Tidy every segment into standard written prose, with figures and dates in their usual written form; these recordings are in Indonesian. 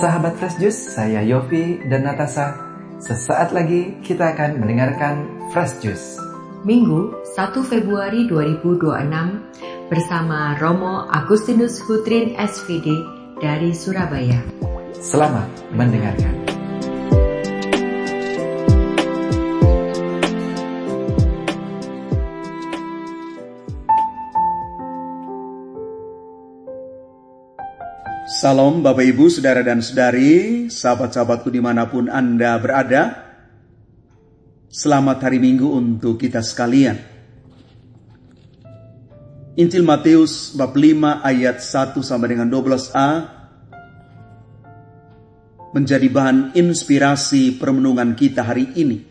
Sahabat Fresh Juice, saya Yofi dan Natasha. Sesaat lagi kita akan mendengarkan Fresh Juice. Minggu 1 Februari 2026 bersama Romo Agustinus Hutrin SVD dari Surabaya. Selamat mendengarkan. Salam Bapak Ibu, Saudara dan Saudari, sahabat-sahabatku dimanapun Anda berada. Selamat hari Minggu untuk kita sekalian. Injil Matius bab 5 ayat 1 sampai dengan 12a menjadi bahan inspirasi permenungan kita hari ini.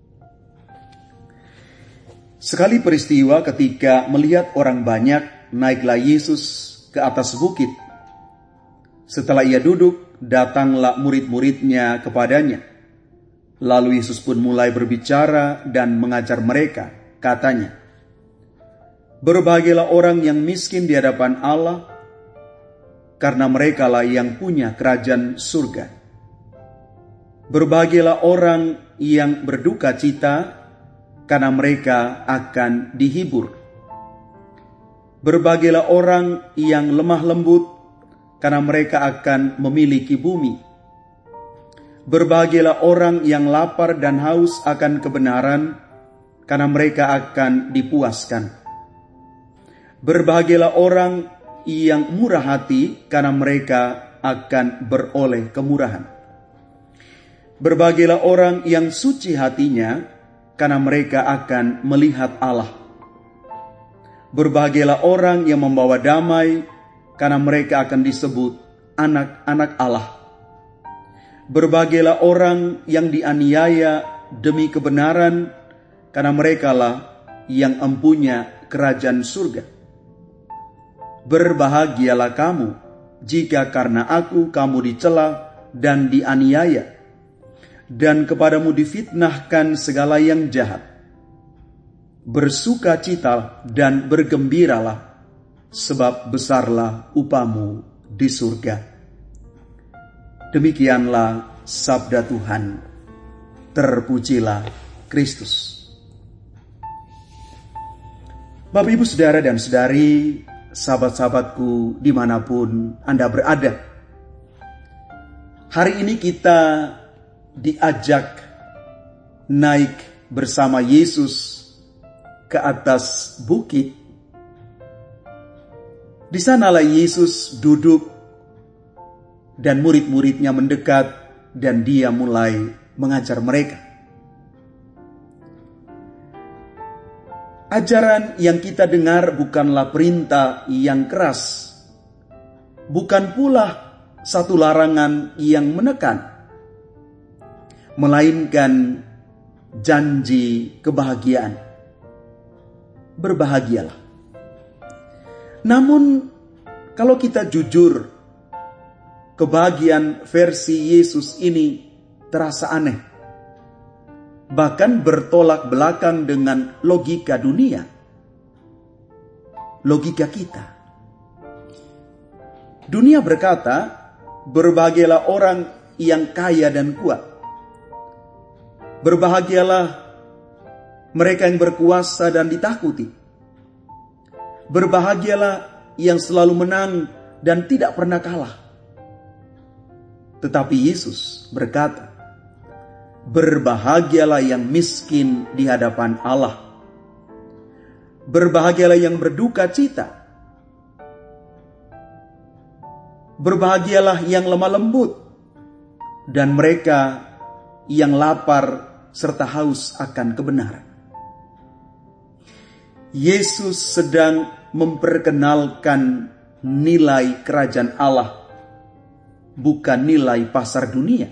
Sekali peristiwa ketika melihat orang banyak, naiklah Yesus ke atas bukit. Setelah ia duduk, datanglah murid-muridnya kepadanya. Lalu Yesus pun mulai berbicara dan mengajar mereka. Katanya, "Berbahagialah orang yang miskin di hadapan Allah, karena merekalah yang punya kerajaan surga. Berbahagialah orang yang berduka cita, karena mereka akan dihibur. Berbahagialah orang yang lemah lembut, karena mereka akan memiliki bumi. Berbahagialah orang yang lapar dan haus akan kebenaran, karena mereka akan dipuaskan. Berbahagialah orang yang murah hati, karena mereka akan beroleh kemurahan. Berbahagialah orang yang suci hatinya, karena mereka akan melihat Allah. Berbahagialah orang yang membawa damai, karena mereka akan disebut anak-anak Allah. Berbahagialah orang yang dianiaya demi kebenaran, karena merekalah yang empunya kerajaan surga. Berbahagialah kamu jika karena aku kamu dicela dan dianiaya, dan kepadamu difitnahkan segala yang jahat. Bersukacitalah dan bergembiralah, sebab besarlah upamu di surga." Demikianlah sabda Tuhan. Terpujilah Kristus. Bapak, Ibu, Saudara dan Saudari, sahabat-sahabatku dimanapun Anda berada. Hari ini kita diajak naik bersama Yesus ke atas bukit. Di sanalah Yesus duduk dan murid-muridnya mendekat dan dia mulai mengajar mereka. Ajaran yang kita dengar bukanlah perintah yang keras, bukan pula satu larangan yang menekan, melainkan janji kebahagiaan. Berbahagialah. Namun, kalau kita jujur, kebahagiaan versi Yesus ini terasa aneh. Bahkan bertolak belakang dengan logika dunia. Logika kita. Dunia berkata, berbahagialah orang yang kaya dan kuat. Berbahagialah mereka yang berkuasa dan ditakuti. Berbahagialah yang selalu menang dan tidak pernah kalah. Tetapi Yesus berkata, berbahagialah yang miskin di hadapan Allah. Berbahagialah yang berduka cita. Berbahagialah yang lemah lembut. Dan mereka yang lapar serta haus akan kebenaran. Yesus sedang memperkenalkan nilai kerajaan Allah, bukan nilai pasar dunia.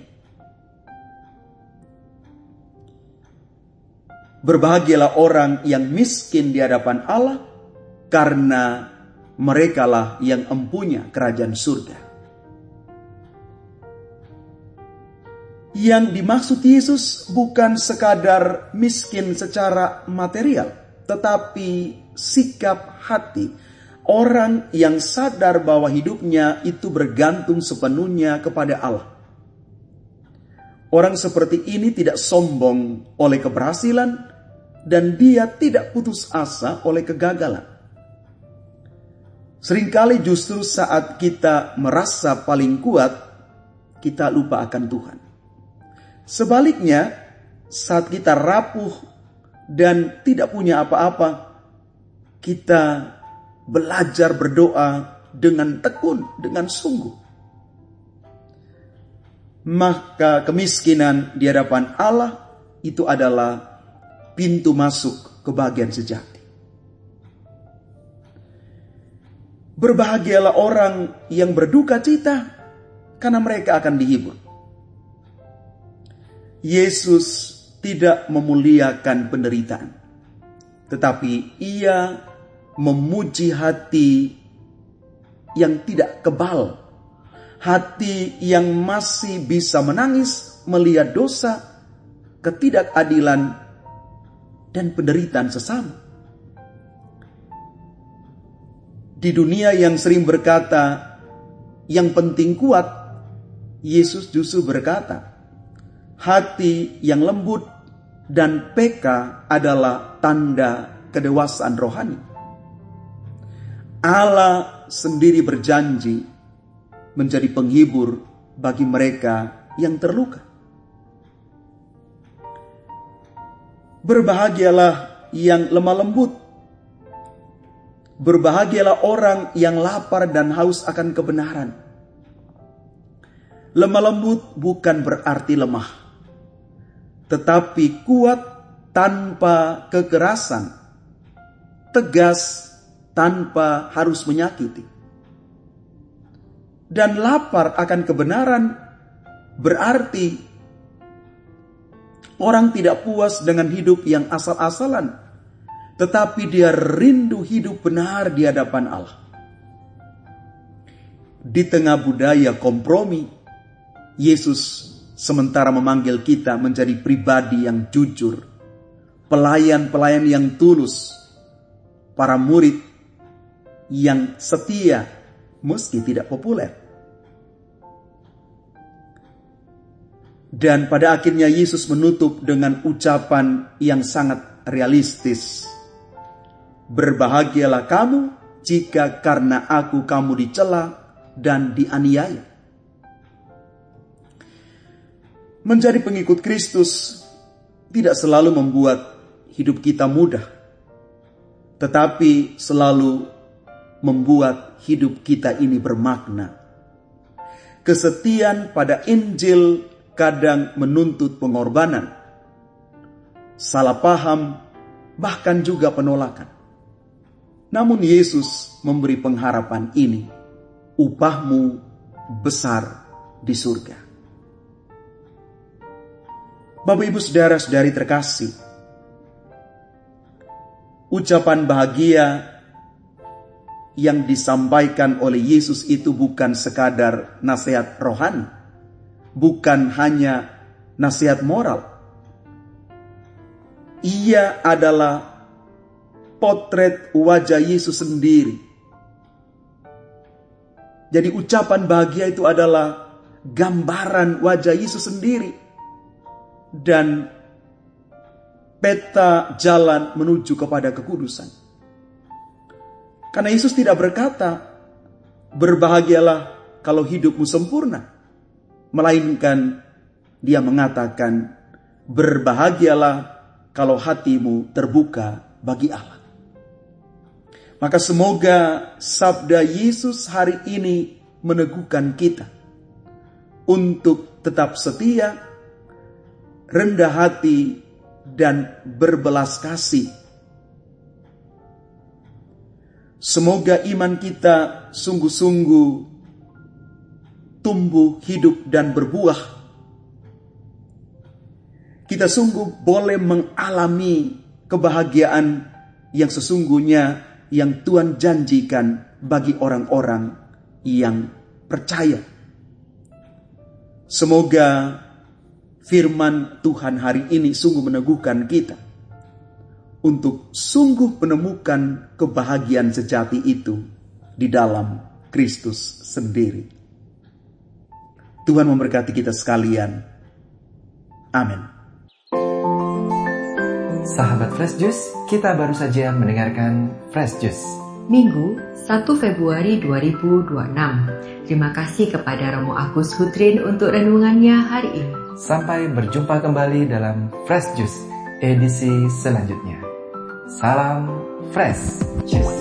Berbahagialah orang yang miskin di hadapan Allah, karena merekalah yang empunya kerajaan surga. Yang dimaksud Yesus bukan sekadar miskin secara material, tetapi sikap hati orang yang sadar bahwa hidupnya itu bergantung sepenuhnya kepada Allah. Orang seperti ini tidak sombong oleh keberhasilan dan dia tidak putus asa oleh kegagalan. Seringkali justru saat kita merasa paling kuat, kita lupa akan Tuhan. Sebaliknya, saat kita rapuh dan tidak punya apa-apa, kita belajar berdoa dengan tekun, dengan sungguh. Maka kemiskinan di hadapan Allah itu adalah pintu masuk kebahagiaan sejati. Berbahagialah orang yang berduka cita, karena mereka akan dihibur. Yesus tidak memuliakan penderitaan, tetapi ia memuji hati yang tidak kebal, hati yang masih bisa menangis melihat dosa, ketidakadilan, dan penderitaan sesama. Di dunia yang sering berkata, yang penting kuat, Yesus justru berkata, hati yang lembut dan peka adalah tanda kedewasaan rohani. Allah sendiri berjanji menjadi penghibur bagi mereka yang terluka. Berbahagialah yang lemah lembut. Berbahagialah orang yang lapar dan haus akan kebenaran. Lemah lembut bukan berarti lemah, tetapi kuat tanpa kekerasan, tegas tanpa harus menyakiti. Dan lapar akan kebenaran berarti orang tidak puas dengan hidup yang asal-asalan, tetapi dia rindu hidup benar di hadapan Allah. Di tengah budaya kompromi, Yesus sementara memanggil kita menjadi pribadi yang jujur, pelayan-pelayan yang tulus, para murid yang setia meski tidak populer. Dan pada akhirnya Yesus menutup dengan ucapan yang sangat realistis. Berbahagialah kamu jika karena aku kamu dicela dan dianiaya. Menjadi pengikut Kristus tidak selalu membuat hidup kita mudah, tetapi selalu membuat hidup kita ini bermakna. Kesetiaan pada Injil kadang menuntut pengorbanan, salah paham, bahkan juga penolakan. Namun Yesus memberi pengharapan ini, upahmu besar di surga. Bapak Ibu saudara-saudari terkasih, ucapan bahagia yang disampaikan oleh Yesus itu bukan sekadar nasihat rohani, bukan hanya nasihat moral. Ia adalah potret wajah Yesus sendiri. Jadi ucapan bahagia itu adalah gambaran wajah Yesus sendiri dan peta jalan menuju kepada kekudusan. Karena Yesus tidak berkata, berbahagialah kalau hidupmu sempurna, melainkan dia mengatakan, berbahagialah kalau hatimu terbuka bagi Allah. Maka semoga sabda Yesus hari ini meneguhkan kita untuk tetap setia, rendah hati, dan berbelas kasih. Semoga iman kita sungguh-sungguh tumbuh, hidup, dan berbuah. Kita sungguh boleh mengalami kebahagiaan yang sesungguhnya yang Tuhan janjikan bagi orang-orang yang percaya. Semoga firman Tuhan hari ini sungguh meneguhkan kita untuk sungguh menemukan kebahagiaan sejati itu di dalam Kristus sendiri. Tuhan memberkati kita sekalian. Amin. Sahabat Fresh Juice, kita baru saja mendengarkan Fresh Juice Minggu 1 Februari 2026. Terima kasih kepada Romo Agus Hutrin untuk renungannya hari ini. Sampai berjumpa kembali dalam Fresh Juice edisi selanjutnya. Salam Fresh Juice.